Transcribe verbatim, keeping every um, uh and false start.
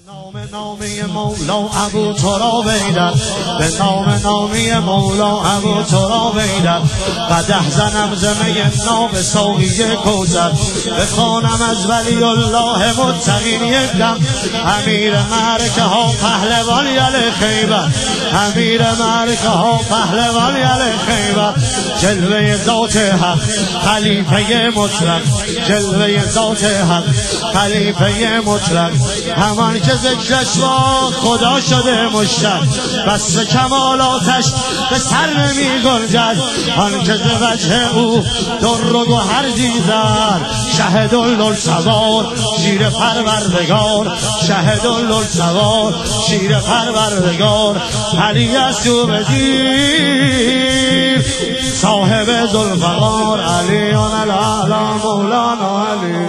نام نامی مولا ابو تراب ایدر، به نام نامی مولا ابو تراب ایدر، قدح زنم زمه ناب ساقی کوثر، بخوانم از ولی الله متقین یک دم، امیر معرکه ها پهلوان یل خیبر، امیر معرکه ها پهلوان یل خیبر، جلوه ذات حق خلیفه مطلق، جلوه ذات حق خلیفه مطلق، همان که ذکرش با خدا شده مشتق، بس کمالاتش به سر نمی گنجد، آن که ز وجه او در و گوهر دیدر، شهد الله‌السوار شیر پروردگار، شهد الله‌السوار شیر پروردگار، علی است او بدیر صاحب ذوالفقار، علی الاعلی مولانا علی.